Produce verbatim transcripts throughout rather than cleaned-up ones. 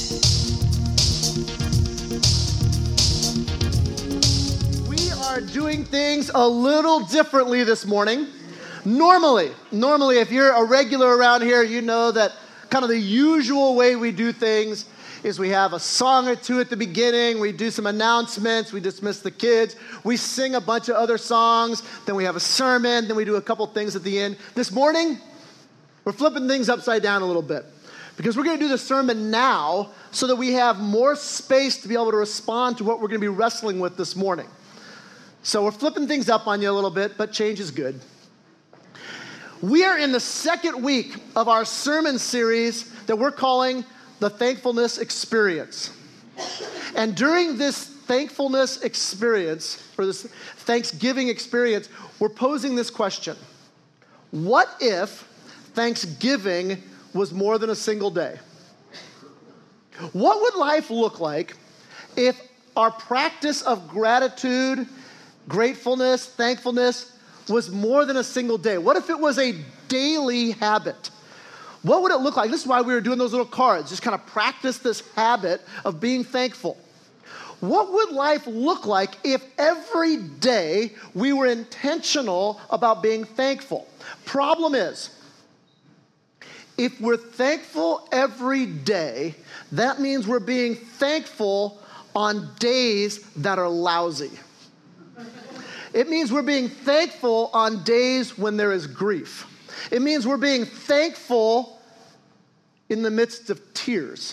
We are doing things a little differently this morning. Normally, normally, if you're a regular around here, you know that kind of the usual way we do things is we have a song or two at the beginning, we do some announcements, we dismiss the kids, we sing a bunch of other songs, then we have a sermon, then we do a couple things at the end. This morning, we're flipping things upside down a little bit because we're going to do the sermon now so that we have more space to be able to respond to what we're going to be wrestling with this morning. So we're flipping things up on you a little bit, but change is good. We are in the second week of our sermon series that we're calling the Thankfulness Experience. And during this thankfulness experience, or this Thanksgiving experience, we're posing this question. What if Thanksgiving was more than a single day? What would life look like if our practice of gratitude, gratefulness, thankfulness was more than a single day? What if it was a daily habit? What would it look like? This is why we were doing those little cards, just kind of practice this habit of being thankful. What would life look like if every day we were intentional about being thankful? Problem is, if we're thankful every day, that means we're being thankful on days that are lousy. It means we're being thankful on days when there is grief. It means we're being thankful in the midst of tears.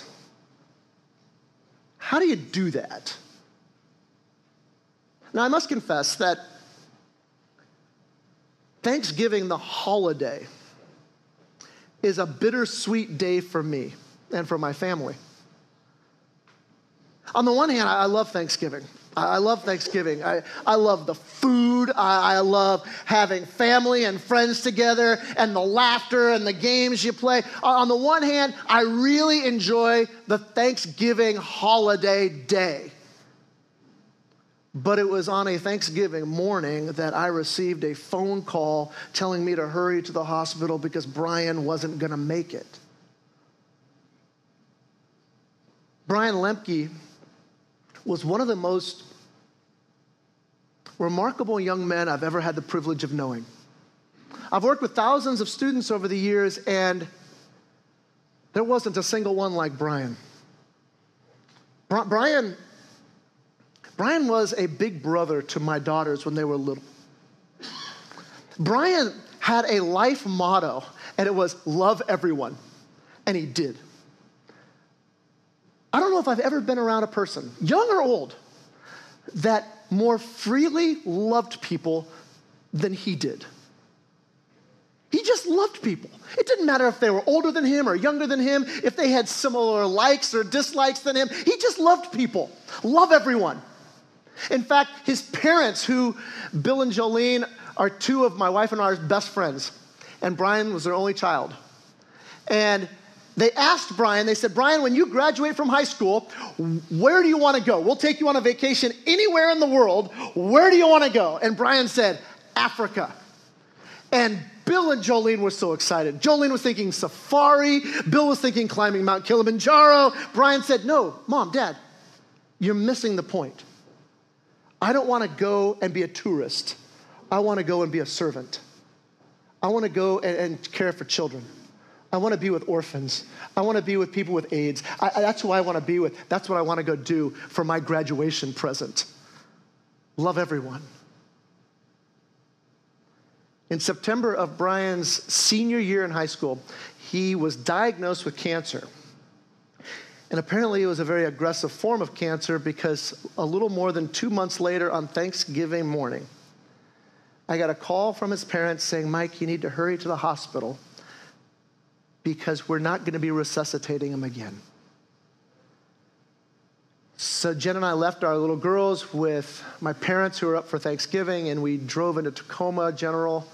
How do you do that? Now, I must confess that Thanksgiving, the holiday, is a bittersweet day for me and for my family. On the one hand, I love Thanksgiving. I love Thanksgiving. I, I love the food. I, I love having family and friends together and the laughter and the games you play. On the one hand, I really enjoy the Thanksgiving holiday day. But it was on a Thanksgiving morning that I received a phone call telling me to hurry to the hospital because Brian wasn't going to make it. Brian Lemke was one of the most remarkable young men I've ever had the privilege of knowing. I've worked with thousands of students over the years, and there wasn't a single one like Brian. Brian, Brian was a big brother to my daughters when they were little. Brian had a life motto, and it was love everyone, and he did. I don't know if I've ever been around a person, young or old, that more freely loved people than he did. He just loved people. It didn't matter if they were older than him or younger than him, if they had similar likes or dislikes than him. He just loved people. Love everyone. In fact, his parents, who, Bill and Jolene, are two of my wife and I's best friends, and Brian was their only child. And they asked Brian, they said, Brian, when you graduate from high school, where do you want to go? We'll take you on a vacation anywhere in the world. Where do you want to go? And Brian said, Africa. And Bill and Jolene were so excited. Jolene was thinking safari. Bill was thinking climbing Mount Kilimanjaro. Brian said, no, Mom, Dad, you're missing the point. I don't want to go and be a tourist. I want to go and be a servant. I want to go and, and care for children. I want to be with orphans. I want to be with people with AIDS. I, I, that's who I want to be with. That's what I want to go do for my graduation present. Love everyone. In September of Brian's senior year in high school, he was diagnosed with cancer. And apparently it was a very aggressive form of cancer because a little more than two months later on Thanksgiving morning, I got a call from his parents saying, Mike, you need to hurry to the hospital because we're not going to be resuscitating him again. So Jen and I left our little girls with my parents who were up for Thanksgiving, and we drove into Tacoma General.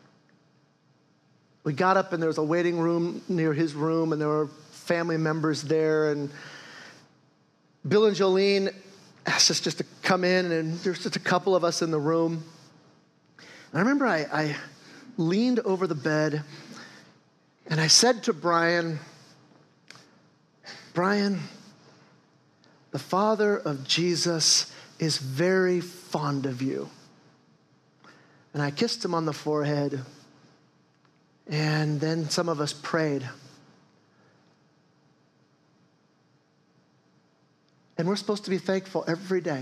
We got up, and there was a waiting room near his room, and there were family members there, and Bill and Jolene asked us just to come in, and there's just a couple of us in the room. And I remember I, I leaned over the bed, and I said to Brian, Brian, the father of Jesus is very fond of you. And I kissed him on the forehead. And then some of us prayed. And we're supposed to be thankful every day.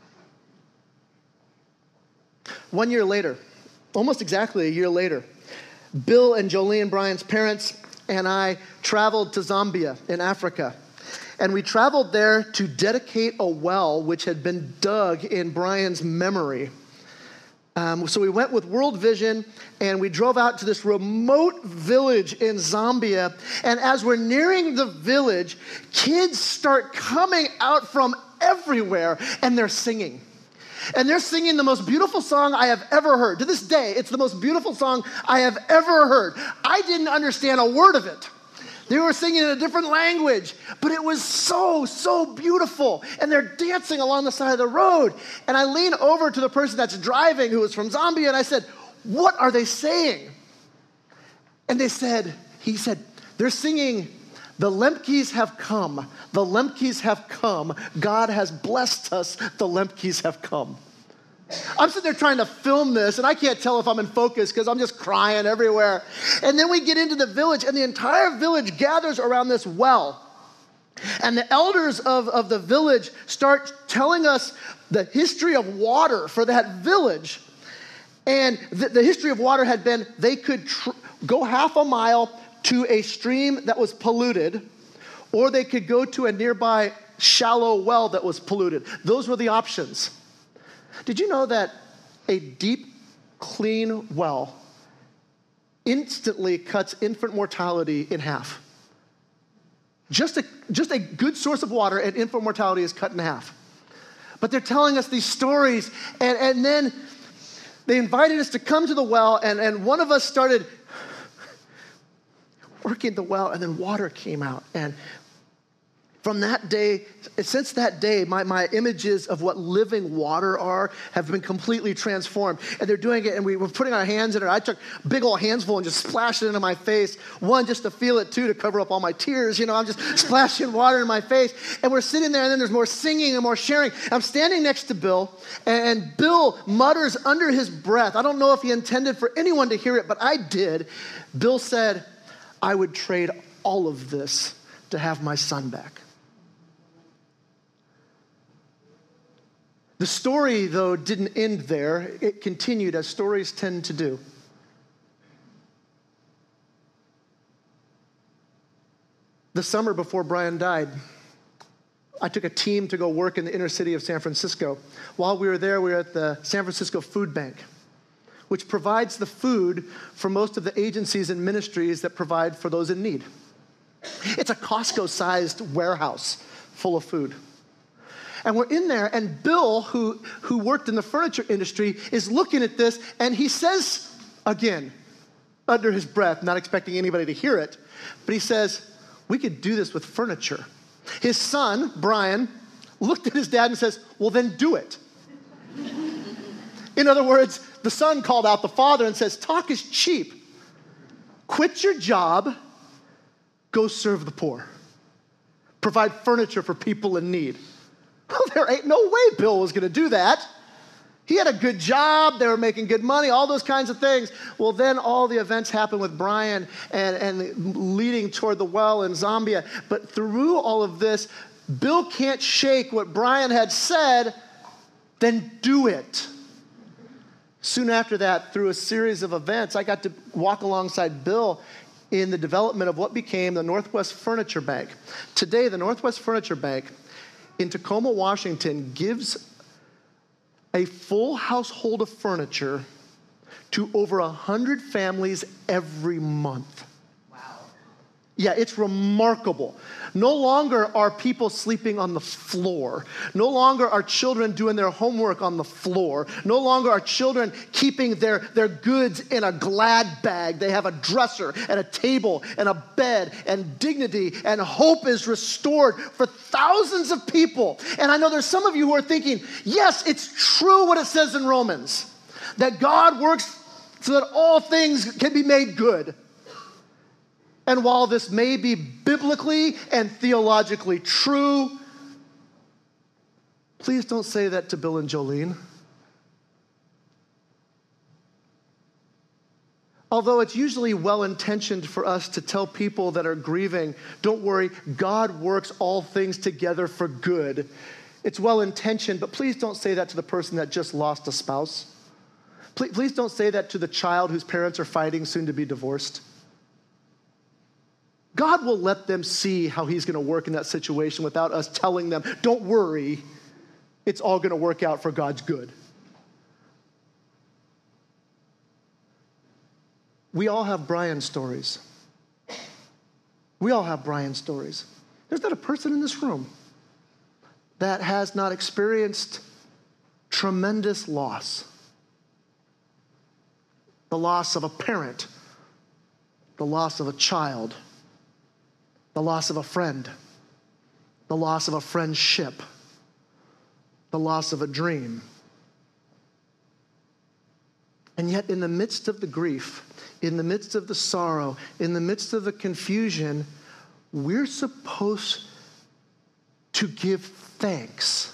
One year later, almost exactly a year later, Bill and Jolene, Brian's parents, and I traveled to Zambia in Africa. And we traveled there to dedicate a well which had been dug in Brian's memory. Um, so we went with World Vision, and we drove out to this remote village in Zambia. And as we're nearing the village, kids start coming out from everywhere, and they're singing. And they're singing the most beautiful song I have ever heard. To this day, it's the most beautiful song I have ever heard. I didn't understand a word of it. They were singing in a different language, but it was so, so beautiful. And they're dancing along the side of the road. And I lean over to the person that's driving, who was from Zambia, and I said, "What are they saying?" And they said, he said, "They're singing, 'The Lemkes have come. The Lemkes have come. God has blessed us. The Lemkes have come.'" I'm sitting there trying to film this, and I can't tell if I'm in focus because I'm just crying everywhere. And then we get into the village, and the entire village gathers around this well. And the elders of, of the village start telling us the history of water for that village. And the, the history of water had been they could tr- go half a mile to a stream that was polluted, or they could go to a nearby shallow well that was polluted. Those were the options. Did you know that a deep, clean well instantly cuts infant mortality in half? Just a, just a good source of water and infant mortality is cut in half. But they're telling us these stories, and, and then they invited us to come to the well, and, and one of us started working the well, and then water came out. And from that day, since that day, my, my images of what living water are have been completely transformed. And they're doing it, and we were putting our hands in it. I took a big old handful and just splashed it into my face. One, just to feel it, two, to cover up all my tears. You know, I'm just splashing water in my face. And we're sitting there, and then there's more singing and more sharing. I'm standing next to Bill, and Bill mutters under his breath. I don't know if he intended for anyone to hear it, but I did. Bill said, "I would trade all of this to have my son back." The story, though, didn't end there. It continued, as stories tend to do. The summer before Brian died, I took a team to go work in the inner city of San Francisco. While we were there, we were at the San Francisco Food Bank, which provides the food for most of the agencies and ministries that provide for those in need. It's a Costco-sized warehouse full of food. And we're in there, and Bill, who, who worked in the furniture industry, is looking at this, and he says, again, under his breath, not expecting anybody to hear it, but he says, "We could do this with furniture." His son, Brian, looked at his dad and says, "Well, then do it." In other words, the son called out the father and says, "Talk is cheap. Quit your job, go serve the poor. Provide furniture for people in need." Well, there ain't no way Bill was going to do that. He had a good job. They were making good money, all those kinds of things. Well, then all the events happened with Brian and, and leading toward the well in Zambia. But through all of this, Bill can't shake what Brian had said, "Then do it." Soon after that, through a series of events, I got to walk alongside Bill in the development of what became the Northwest Furniture Bank. Today, the Northwest Furniture Bank in Tacoma, Washington, gives a full household of furniture to over one hundred families every month. Wow. Yeah, it's remarkable. No longer are people sleeping on the floor. No longer are children doing their homework on the floor. No longer are children keeping their, their goods in a glad bag. They have a dresser and a table and a bed, and dignity and hope is restored for thousands of people. And I know there's some of you who are thinking, yes, it's true what it says in Romans, that God works so that all things can be made good. And while this may be biblically and theologically true, Please don't say that to Bill and Jolene. Although it's usually well-intentioned for us to tell people that are grieving, don't worry, God works all things together for good. It's well-intentioned, but please don't say that to the person that just lost a spouse. Please, please don't say that to the child whose parents are fighting, soon to be divorced. God will let them see how he's going to work in that situation without us telling them, don't worry, it's all going to work out for God's good. We all have Brian stories. We all have Brian stories. There's not a person in this room that has not experienced tremendous loss. The loss of a parent, the loss of a child, the loss of a friend, the loss of a friendship, the loss of a dream. And yet in the midst of the grief, in the midst of the sorrow, in the midst of the confusion, we're supposed to give thanks.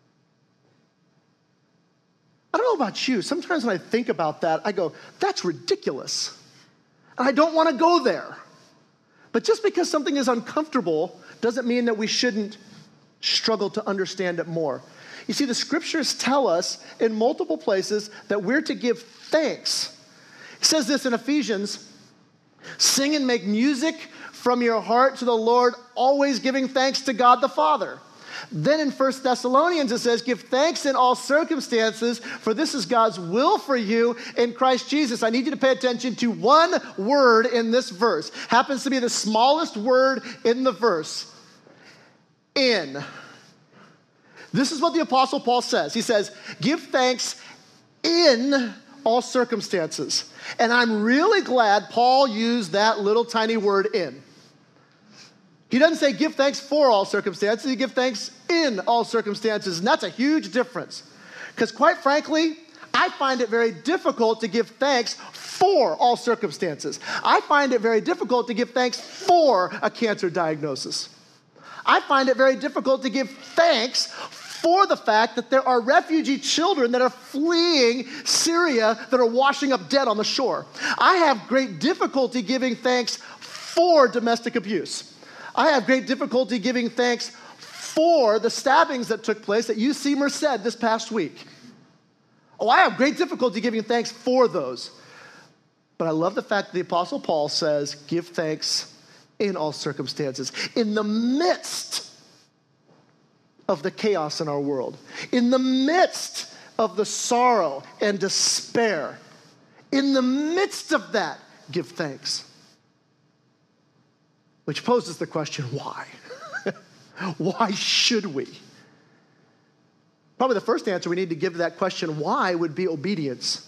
I don't know about you. Sometimes when I think about that, I go, that's ridiculous. And I don't want to go there. But just because something is uncomfortable doesn't mean that we shouldn't struggle to understand it more. You see, the scriptures tell us in multiple places that we're to give thanks. It says this in Ephesians, sing and make music from your heart to the Lord, always giving thanks to God the Father. Then in First Thessalonians it says, give thanks in all circumstances, for this is God's will for you in Christ Jesus. I need you to pay attention to one word in this verse. Happens to be the smallest word in the verse. In. This is what the Apostle Paul says. He says, give thanks in all circumstances. And I'm really glad Paul used that little tiny word in. He doesn't say give thanks for all circumstances. He give thanks in all circumstances. And that's a huge difference. Because quite frankly, I find it very difficult to give thanks for all circumstances. I find it very difficult to give thanks for a cancer diagnosis. I find it very difficult to give thanks for the fact that there are refugee children that are fleeing Syria that are washing up dead on the shore. I have great difficulty giving thanks for domestic abuse. I have great difficulty giving thanks for the stabbings that took place at U C Merced this past week. Oh, I have great difficulty giving thanks for those. But I love the fact that the Apostle Paul says, give thanks in all circumstances. In the midst of the chaos in our world, in the midst of the sorrow and despair, in the midst of that, give thanks. Which poses the question, why? Why should we? Probably the first answer we need to give to that question, why, would be obedience.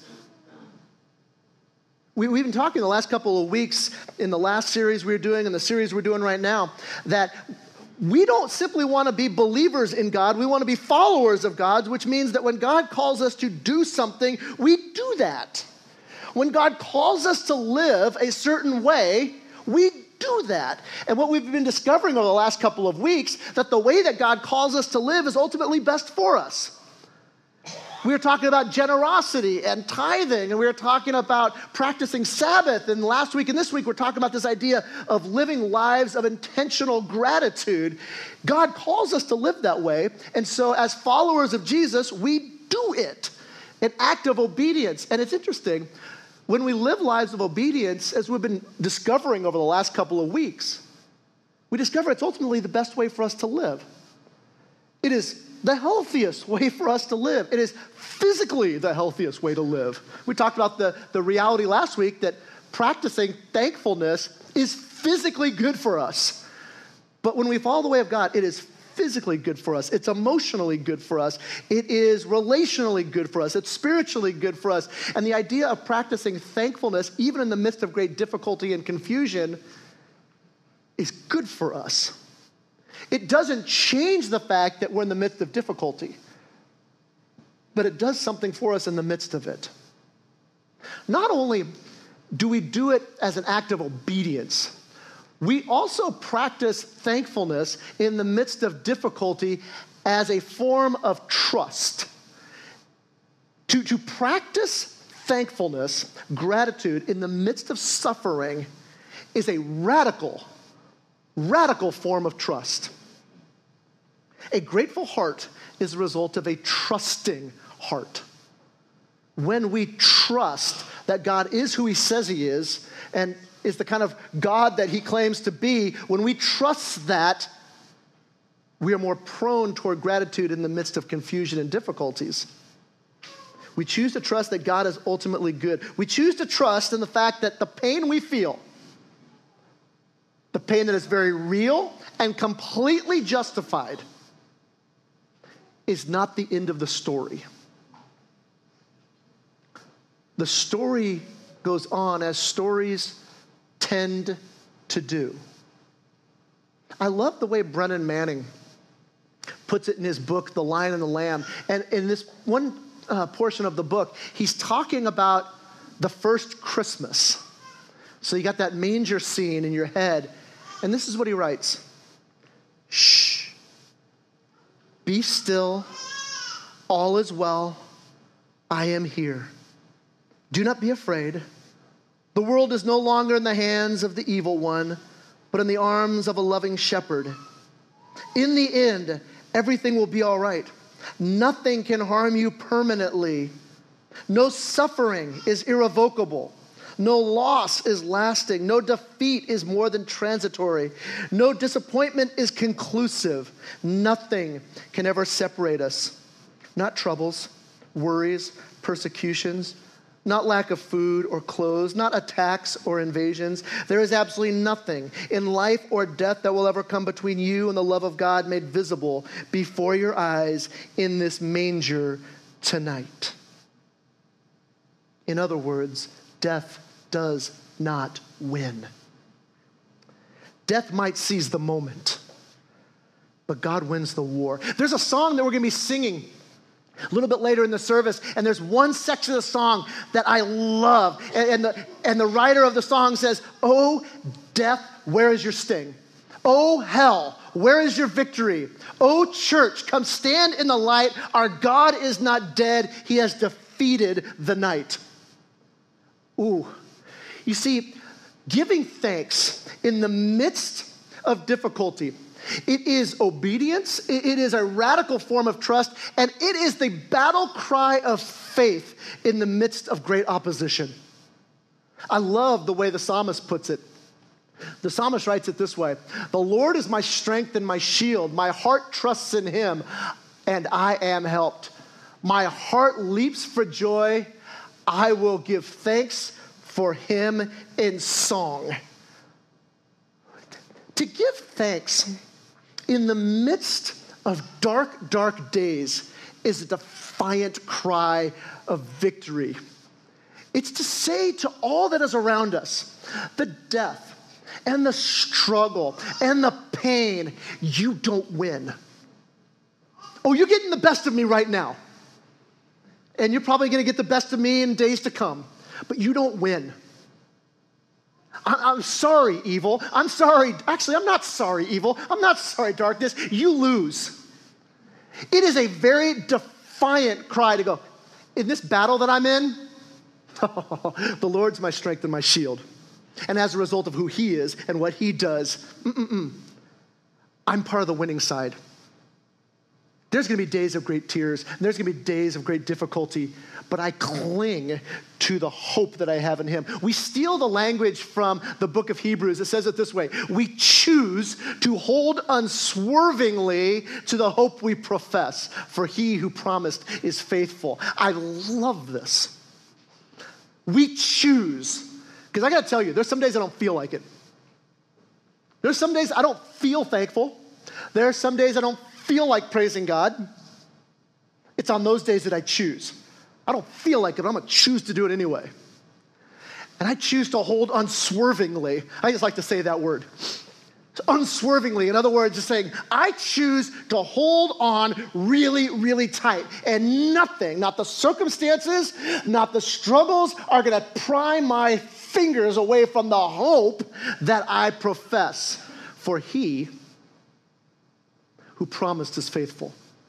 We, we've been talking the last couple of weeks in the last series we were doing and the series we're doing right now that we don't simply want to be believers in God. We want to be followers of God, which means that when God calls us to do something, we do that. When God calls us to live a certain way, we do that. And what we've been discovering over the last couple of weeks, that the way that God calls us to live is ultimately best for us. We were talking about generosity and tithing, and we were talking about practicing Sabbath. And last week and this week, we're talking about this idea of living lives of intentional gratitude. God calls us to live that way. And so as followers of Jesus, we do it, an act of obedience. And it's interesting, when we live lives of obedience, as we've been discovering over the last couple of weeks, we discover it's ultimately the best way for us to live. It is the healthiest way for us to live. It is physically the healthiest way to live. We talked about the, the reality last week that practicing thankfulness is physically good for us. But when we follow the way of God, it is physically good for us. It's emotionally good for us. It is relationally good for us. It's spiritually good for us. And the idea of practicing thankfulness, even in the midst of great difficulty and confusion, is good for us. It doesn't change the fact that we're in the midst of difficulty, but it does something for us in the midst of it. Not only do we do it as an act of obedience, we also practice thankfulness in the midst of difficulty as a form of trust. To, to practice thankfulness, gratitude in the midst of suffering is a radical, radical form of trust. A grateful heart is a result of a trusting heart. When we trust that God is who he says he is and is the kind of God that he claims to be, when we trust that, we are more prone toward gratitude in the midst of confusion and difficulties. We choose to trust that God is ultimately good. We choose to trust in the fact that the pain we feel, the pain that is very real and completely justified, is not the end of the story. The story goes on as stories tend to do. I love the way Brennan Manning puts it in his book, The Lion and the Lamb. And in this one uh, portion of the book, he's talking about the first Christmas. So you got that manger scene in your head. And this is what he writes. Shh. Be still. All is well. I am here. Do not be afraid. The world is no longer in the hands of the evil one, but in the arms of a loving shepherd. In the end, everything will be all right. Nothing can harm you permanently. No suffering is irrevocable. No loss is lasting. No defeat is more than transitory. No disappointment is conclusive. Nothing can ever separate us. Not troubles, worries, persecutions, not lack of food or clothes, not attacks or invasions. There is absolutely nothing in life or death that will ever come between you and the love of God made visible before your eyes in this manger tonight. In other words, death does not win. Death might seize the moment, but God wins the war. There's a song that we're going to be singing a little bit later in the service, and there's one section of the song that I love. And, and, the, and the writer of the song says, "Oh, death, where is your sting? Oh, hell, where is your victory? Oh, church, come stand in the light. Our God is not dead. He has defeated the night." Ooh. You see, giving thanks in the midst of difficulty, it is obedience, it is a radical form of trust, and it is the battle cry of faith in the midst of great opposition. I love the way the psalmist puts it. The psalmist writes it this way: "The Lord is my strength and my shield. My heart trusts in him, and I am helped. My heart leaps for joy. I will give thanks for him in song." To give thanks in the midst of dark, dark days is a defiant cry of victory. It's to say to all that is around us, the death and the struggle and the pain, you don't win. Oh, you're getting the best of me right now. And you're probably going to get the best of me in days to come. But you don't win. I'm sorry, evil. I'm sorry. Actually, I'm not sorry, evil. I'm not sorry, darkness. You lose. It is a very defiant cry to go, in this battle that I'm in, the Lord's my strength and my shield. And as a result of who he is and what he does, mm-mm-mm, I'm part of the winning side. There's going to be days of great tears, and there's going to be days of great difficulty, but I cling to the hope that I have in him. We steal the language from the book of Hebrews. It says it this way: we choose to hold unswervingly to the hope we profess, for he who promised is faithful. I love this. We choose, because I got to tell you, there's some days I don't feel like it. There's some days I don't feel thankful. There are some days I don't feel like praising God. It's on those days that I choose. I don't feel like it, but I'm going to choose to do it anyway. And I choose to hold unswervingly. I just like to say that word. Unswervingly. In other words, just saying, I choose to hold on really, really tight. And nothing, not the circumstances, not the struggles, are going to pry my fingers away from the hope that I profess. For he who promised is faithful.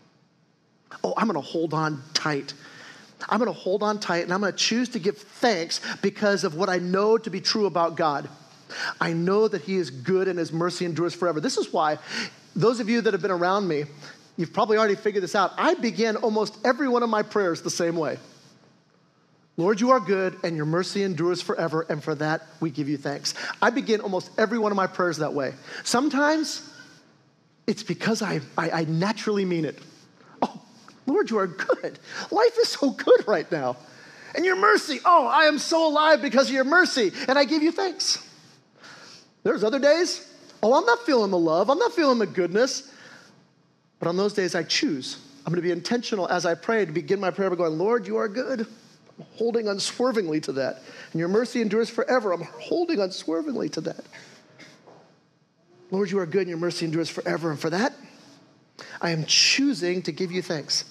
oh, I'm going to hold on tight. I'm going to hold on tight, and I'm going to choose to give thanks because of what I know to be true about God. I know that he is good and his mercy endures forever. This is why, those of you that have been around me, you've probably already figured this out. I begin almost every one of my prayers the same way. Lord, you are good and your mercy endures forever, and for that we give you thanks. I begin almost every one of my prayers that way. Sometimes it's because I, I, I naturally mean it. Oh, Lord, you are good. Life is so good right now. And your mercy, oh, I am so alive because of your mercy, and I give you thanks. There's other days, oh, I'm not feeling the love. I'm not feeling the goodness. But on those days, I choose. I'm going to be intentional as I pray to begin my prayer by going, Lord, you are good. I'm holding unswervingly to that. And your mercy endures forever. I'm holding unswervingly to that. Lord, you are good and your mercy endures forever. And for that, I am choosing to give you thanks.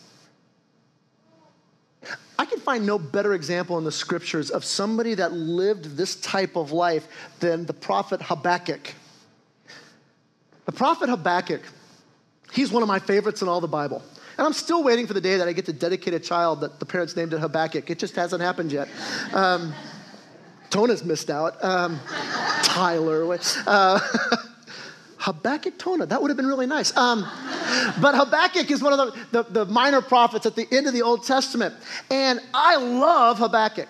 I can find no better example in the scriptures of somebody that lived this type of life than the prophet Habakkuk. The prophet Habakkuk, he's one of my favorites in all the Bible. And I'm still waiting for the day that I get to dedicate a child that the parents named it Habakkuk. It just hasn't happened yet. Um, Tona's missed out. Um, Tyler. Uh, Habakkuk Tona, that would have been really nice. Um, but Habakkuk is one of the, the, the minor prophets at the end of the Old Testament. And I love Habakkuk.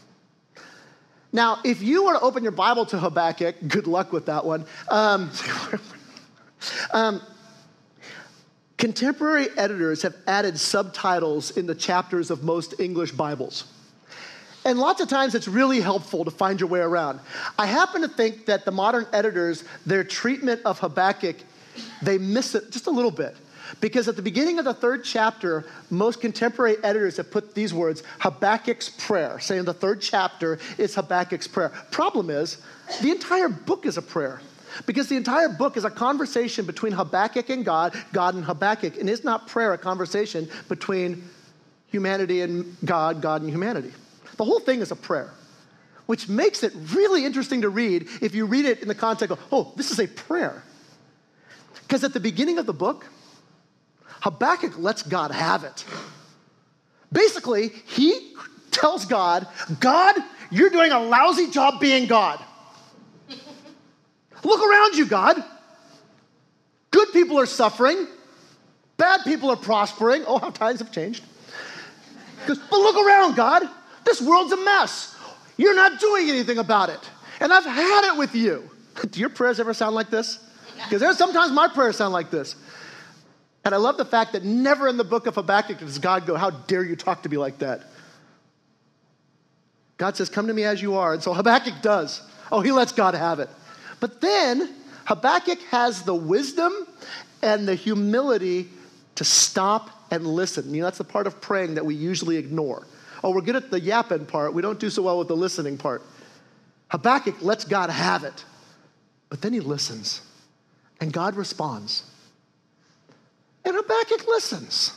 Now, if you were to open your Bible to Habakkuk, good luck with that one. Um, um, contemporary editors have added subtitles in the chapters of most English Bibles. And lots of times it's really helpful to find your way around. I happen to think that the modern editors, their treatment of Habakkuk, they miss it just a little bit. Because at the beginning of the third chapter, most contemporary editors have put these words, Habakkuk's prayer, saying the third chapter is Habakkuk's prayer. Problem is, the entire book is a prayer. Because the entire book is a conversation between Habakkuk and God, God and Habakkuk. And is not prayer a conversation between humanity and God, God and humanity? The whole thing is a prayer, which makes it really interesting to read if you read it in the context of, oh, this is a prayer. Because at the beginning of the book, Habakkuk lets God have it. Basically, he tells God, God, you're doing a lousy job being God. Look around you, God. Good people are suffering. Bad people are prospering. Oh, how times have changed. But look around, God. This world's a mess. You're not doing anything about it. And I've had it with you. Do your prayers ever sound like this? Because there's sometimes my prayers sound like this. And I love the fact that never in the book of Habakkuk does God go, how dare you talk to me like that? God says, come to me as you are. And so Habakkuk does. Oh, he lets God have it. But then Habakkuk has the wisdom and the humility to stop and listen. You know, that's the part of praying that we usually ignore. Oh, we're good at the yapping part. We don't do so well with the listening part. Habakkuk lets God have it. But then he listens. And God responds. And Habakkuk listens.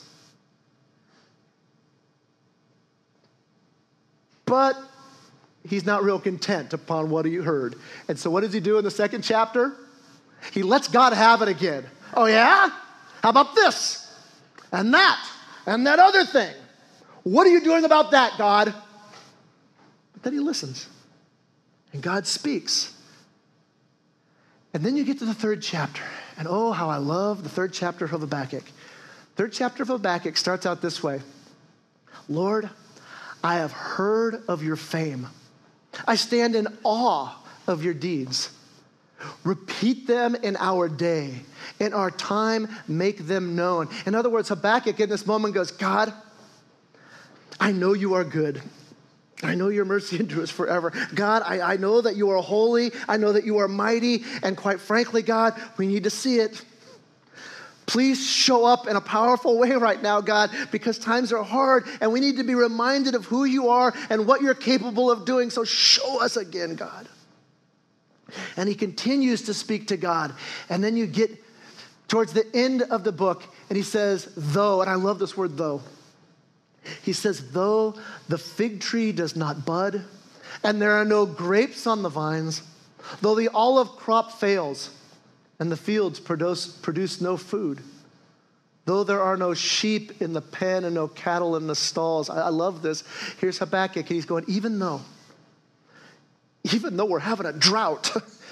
But he's not real content upon what he heard. And so what does he do in the second chapter? He lets God have it again. Oh yeah? How about this? And that? And that other thing? What are you doing about that, God? But then he listens. And God speaks. And then you get to the third chapter. And oh, how I love the third chapter of Habakkuk. Third chapter of Habakkuk starts out this way. Lord, I have heard of your fame. I stand in awe of your deeds. Repeat them in our day. In our time, make them known. In other words, Habakkuk in this moment goes, God, I know you are good. I know your mercy endures forever. God, I, I know that you are holy. I know that you are mighty. And quite frankly, God, we need to see it. Please show up in a powerful way right now, God, because times are hard and we need to be reminded of who you are and what you're capable of doing. So show us again, God. And he continues to speak to God. And then you get towards the end of the book and he says, though, and I love this word, though. He says, though the fig tree does not bud and there are no grapes on the vines, though the olive crop fails and the fields produce, produce no food, Though there are no sheep in the pen and no cattle in the stalls. I, I love this. Here's Habakkuk. He's going, even though, even though we're having a drought,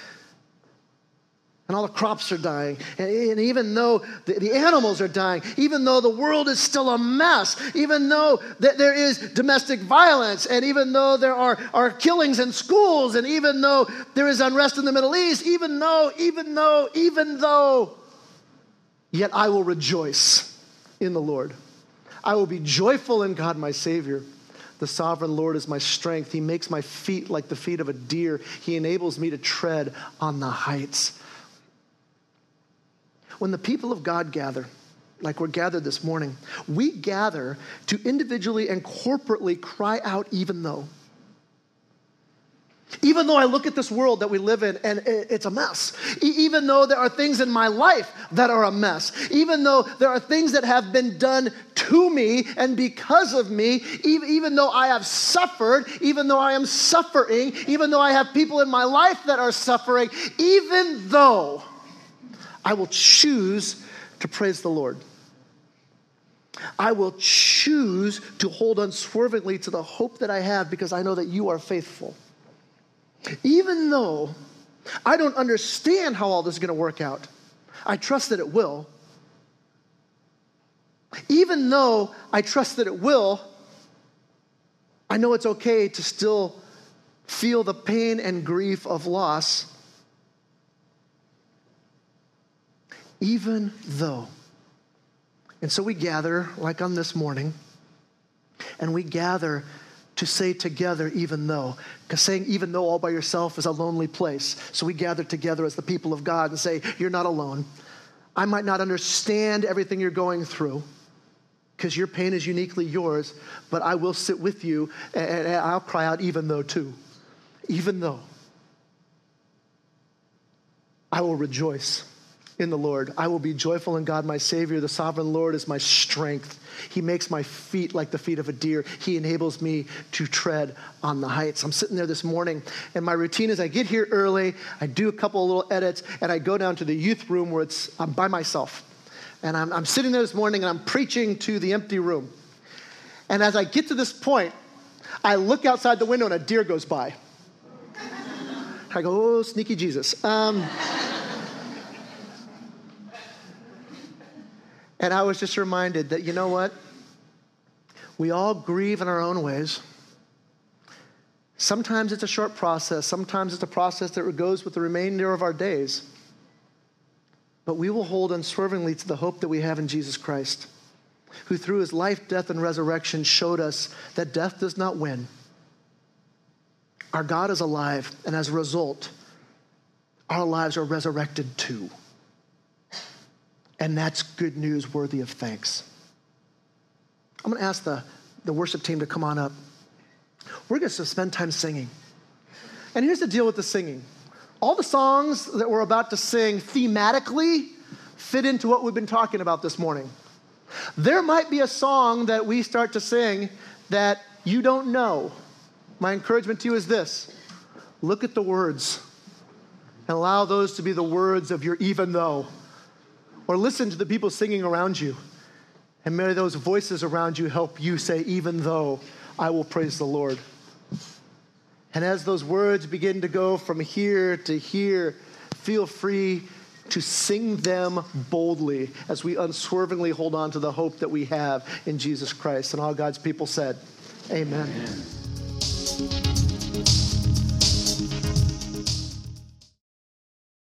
and all the crops are dying, and, and even though the, the animals are dying, even though the world is still a mess, even though th- there is domestic violence, and even though there are, are killings in schools, and even though there is unrest in the Middle East, even though, even though, even though, yet I will rejoice in the Lord. I will be joyful in God my Savior. The sovereign Lord is my strength. He makes my feet like the feet of a deer. He enables me to tread on the heights. When the people of God gather, like we're gathered this morning, we gather to individually and corporately cry out, even though. Even though I look at this world that we live in and it's a mess. Even though there are things in my life that are a mess. Even though there are things that have been done to me and because of me. Even though I have suffered. Even though I am suffering. Even though I have people in my life that are suffering. Even though I will choose to praise the Lord. I will choose to hold unswervingly to the hope that I have because I know that you are faithful. Even though I don't understand how all this is going to work out, I trust that it will. Even though I trust that it will, I know it's okay to still feel the pain and grief of loss. Even though. And so we gather, like on this morning, and we gather to say together, even though. Because saying even though all by yourself is a lonely place. So we gather together as the people of God and say, you're not alone. I might not understand everything you're going through, because your pain is uniquely yours, but I will sit with you and I'll cry out even though too. Even though. I will rejoice in the Lord. I will be joyful in God my Savior. The sovereign Lord is my strength. He makes my feet like the feet of a deer. He enables me to tread on the heights. I'm sitting there this morning, and my routine is I get here early, I do a couple of little edits, and I go down to the youth room where it's I'm by myself. And I'm, I'm sitting there this morning, and I'm preaching to the empty room. And as I get to this point, I look outside the window, and a deer goes by. I go, oh, sneaky Jesus. Um... And I was just reminded that, you know what? We all grieve in our own ways. Sometimes it's a short process. Sometimes it's a process that goes with the remainder of our days. But we will hold unswervingly to the hope that we have in Jesus Christ, who through his life, death, and resurrection showed us that death does not win. Our God is alive, and as a result, our lives are resurrected too. And that's good news worthy of thanks. I'm going to ask the, the worship team to come on up. We're going to spend time singing. And here's the deal with the singing. All the songs that we're about to sing thematically fit into what we've been talking about this morning. There might be a song that we start to sing that you don't know. My encouragement to you is this. Look at the words and allow those to be the words of your even though. Or listen to the people singing around you. And may those voices around you help you say, even though I will praise the Lord. And as those words begin to go from here to here, feel free to sing them boldly as we unswervingly hold on to the hope that we have in Jesus Christ. And all God's people said, amen. Amen.